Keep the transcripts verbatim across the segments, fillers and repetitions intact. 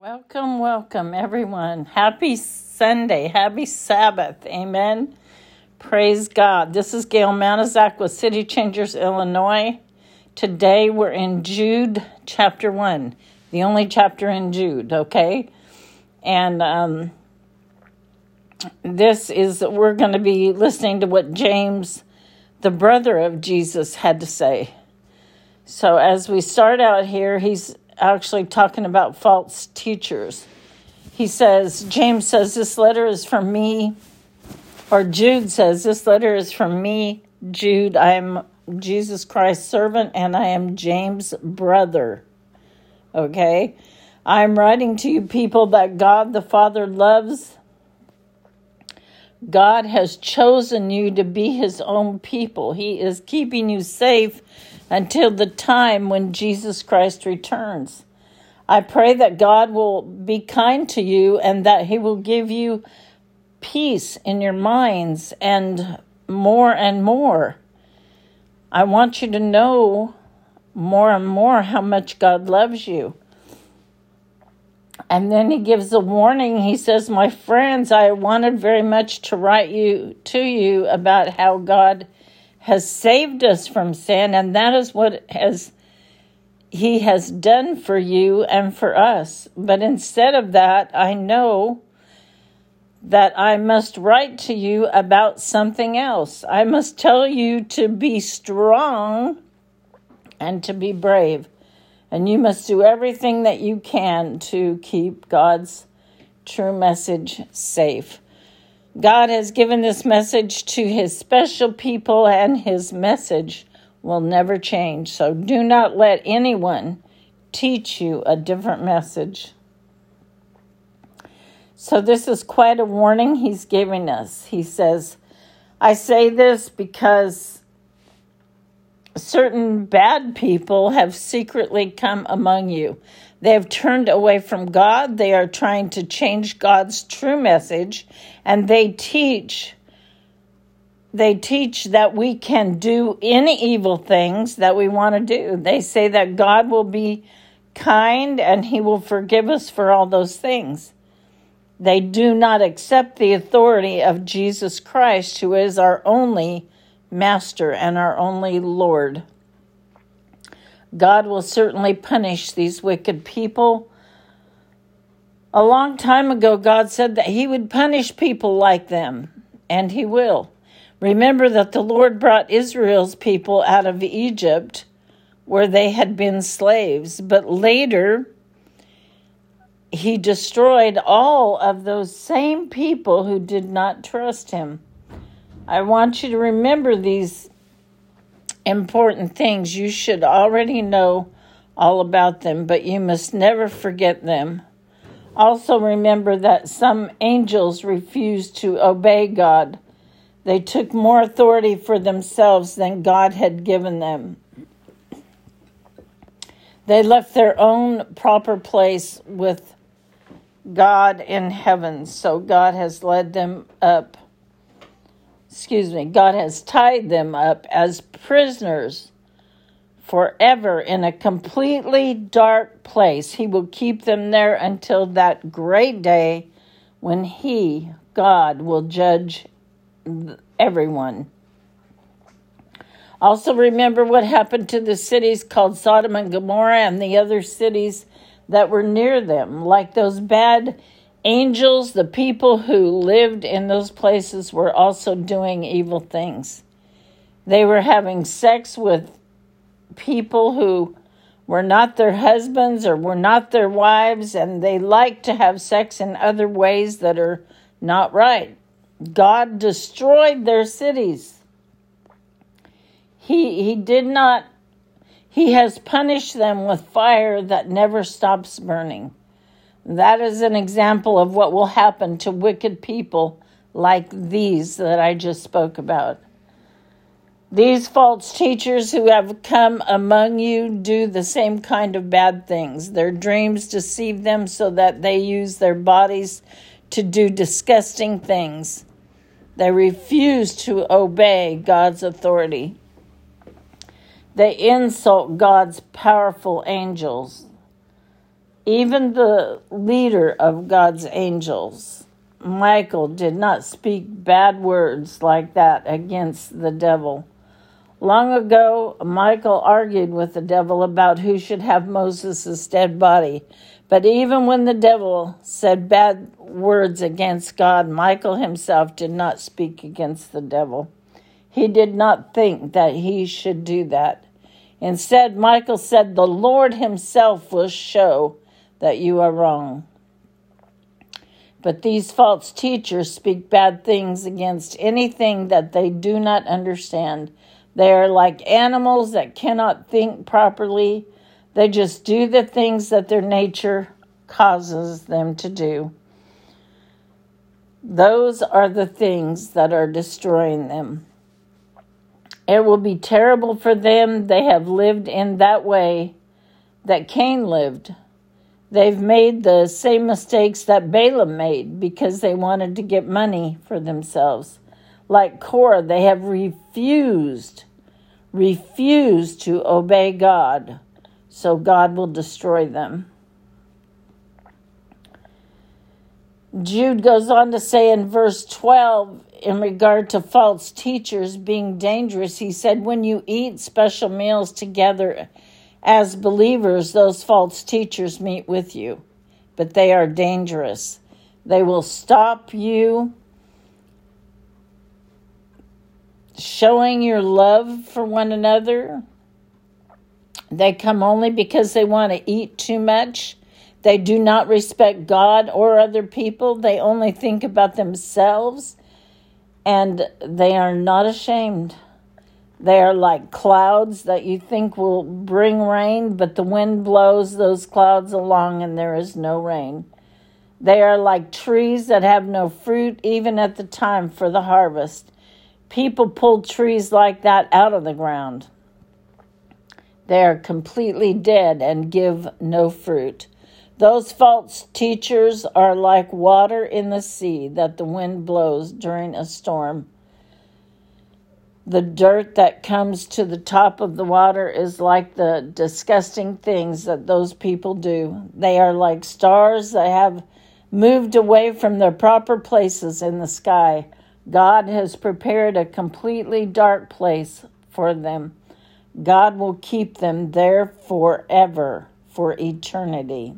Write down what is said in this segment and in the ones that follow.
Welcome, welcome, everyone. Happy Sunday. Happy Sabbath. Amen. Praise God. This is Gail Manizak with City Changers, Illinois. Today we're in Jude chapter one, the only chapter in Jude, okay? And um, this is, we're going to be listening to what James, the brother of Jesus, had to say. So as we start out here, he's actually talking about false teachers. He says, James says, this letter is from me, or Jude says, this letter is from me, Jude. I am Jesus Christ's servant, and I am James' brother. Okay? I'm writing to you people that God the Father loves. God has chosen you to be his own people. He is keeping you safe until the time when Jesus Christ returns. I pray that God will be kind to you and that he will give you peace in your minds and more and more. I want you to know more and more how much God loves you. And then he gives a warning. He says, my friends, I wanted very much to write you to you about how God has saved us from sin, and that is what has he has done for you and for us. But instead of that, I know that I must write to you about something else. I must tell you to be strong and to be brave. And you must do everything that you can to keep God's true message safe. God has given this message to his special people, and his message will never change. So do not let anyone teach you a different message. So this is quite a warning he's giving us. He says, I say this because certain bad people have secretly come among you. They have turned away from God. They are trying to change God's true message, and they teach they teach that we can do any evil things that we want to do. They say that God will be kind and he will forgive us for all those things. They do not accept the authority of Jesus Christ, who is our only Master and our only Lord. God will certainly punish these wicked people. A long time ago, God said that he would punish people like them, and he will. Remember that the Lord brought Israel's people out of Egypt, where they had been slaves, but later he destroyed all of those same people who did not trust him. I want you to remember these important things. You should already know all about them, but you must never forget them. Also remember that some angels refused to obey God. They took more authority for themselves than God had given them. They left their own proper place with God in heaven, so God has led them up. Excuse me, God has tied them up as prisoners forever in a completely dark place. He will keep them there until that great day when he, God, will judge everyone. Also remember what happened to the cities called Sodom and Gomorrah and the other cities that were near them. Like those bad angels, the people who lived in those places were also doing evil things. They were having sex with people who were not their husbands or were not their wives, and they liked to have sex in other ways that are not right. God destroyed their cities. He, he did not, he has punished them with fire that never stops burning. That is an example of what will happen to wicked people like these that I just spoke about. These false teachers who have come among you do the same kind of bad things. Their dreams deceive them so that they use their bodies to do disgusting things. They refuse to obey God's authority. They insult God's powerful angels. Even the leader of God's angels, Michael, did not speak bad words like that against the devil. Long ago, Michael argued with the devil about who should have Moses' dead body. But even when the devil said bad words against God, Michael himself did not speak against the devil. He did not think that he should do that. Instead, Michael said, "The Lord himself will show that you are wrong." But these false teachers speak bad things against anything that they do not understand. They are like animals that cannot think properly. They just do the things that their nature causes them to do. Those are the things that are destroying them. It will be terrible for them. They have lived in that way that Cain lived. They've made the same mistakes that Balaam made because they wanted to get money for themselves. Like Korah, they have refused, refused to obey God, so God will destroy them. Jude goes on to say in verse twelve, in regard to false teachers being dangerous, he said, when you eat special meals together as believers, those false teachers meet with you, but they are dangerous. They will stop you showing your love for one another. They come only because they want to eat too much. They do not respect God or other people. They only think about themselves, and they are not ashamed. They are like clouds that you think will bring rain, but the wind blows those clouds along and there is no rain. They are like trees that have no fruit even at the time for the harvest. People pull trees like that out of the ground. They are completely dead and give no fruit. Those false teachers are like water in the sea that the wind blows during a storm. The dirt that comes to the top of the water is like the disgusting things that those people do. They are like stars that have moved away from their proper places in the sky. God has prepared a completely dark place for them. God will keep them there forever, for eternity.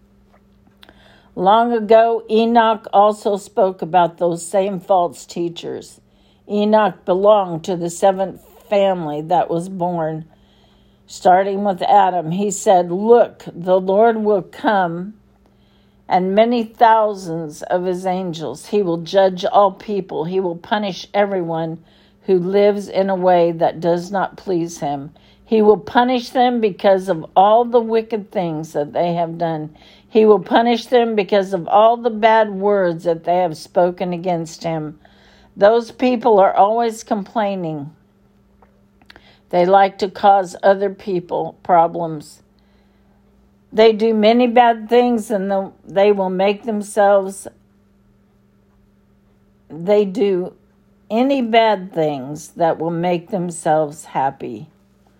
Long ago, Enoch also spoke about those same false teachers. Enoch belonged to the seventh family that was born, starting with Adam. He said, "Look, the Lord will come, and many thousands of his angels. He will judge all people. He will punish everyone who lives in a way that does not please him. He will punish them because of all the wicked things that they have done. He will punish them because of all the bad words that they have spoken against him." Those people are always complaining. They like to cause other people problems. They do many bad things and they will make themselves, they do any bad things that will make themselves happy.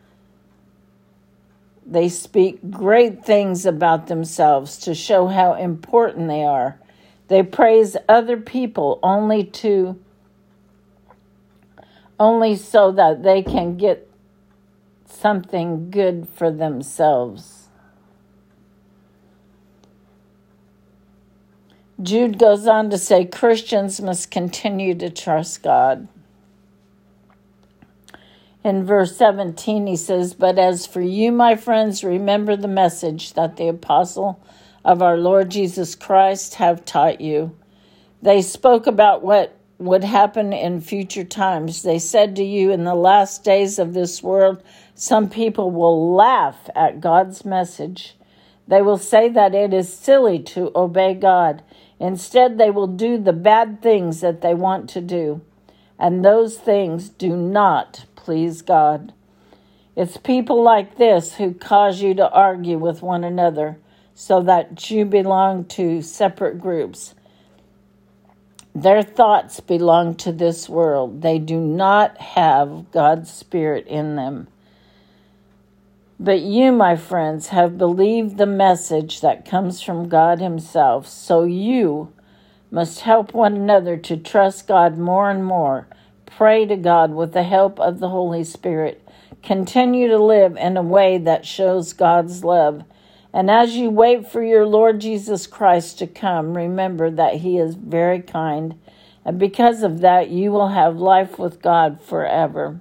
They speak great things about themselves to show how important they are. They praise other people only to only so that they can get something good for themselves. Jude goes on to say Christians must continue to trust God. In verse seventeen, he says, "But as for you, my friends, remember the message that the apostle of our Lord Jesus Christ have taught you. They spoke about what would happen in future times. They said to you, in the last days of this world, some people will laugh at God's message. They will say that it is silly to obey God. Instead, they will do the bad things that they want to do. And those things do not please God. It's people like this who cause you to argue with one another so that you belong to separate groups. Their thoughts belong to this world. They do not have God's Spirit in them. But you, my friends, have believed the message that comes from God himself, so you must help one another to trust God more and more. Pray to God with the help of the Holy Spirit. Continue to live in a way that shows God's love. And as you wait for your Lord Jesus Christ to come, remember that he is very kind. And because of that, you will have life with God forever.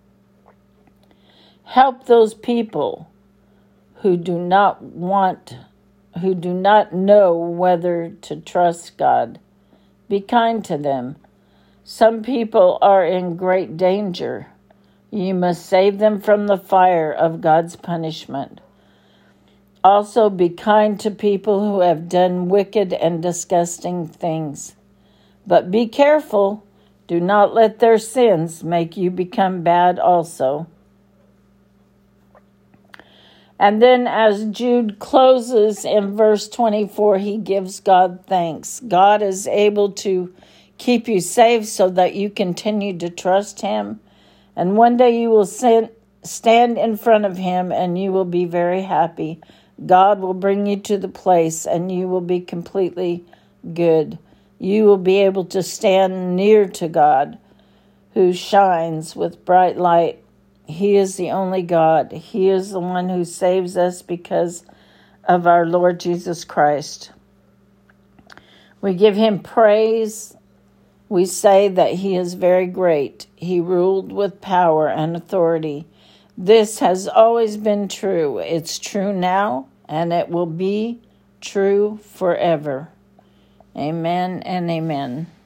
Help those people who do not want, who do not know whether to trust God. Be kind to them. Some people are in great danger. You must save them from the fire of God's punishment. Also, be kind to people who have done wicked and disgusting things. But be careful. Do not let their sins make you become bad also. And then as Jude closes in verse twenty-four, he gives God thanks. God is able to keep you safe so that you continue to trust him. And one day you will stand in front of him and you will be very happy. God will bring you to the place and you will be completely good. You will be able to stand near to God, who shines with bright light. He is the only God. He is the one who saves us because of our Lord Jesus Christ. We give him praise. We say that he is very great. He ruled with power and authority. This has always been true. It's true now, and it will be true forever. Amen and amen.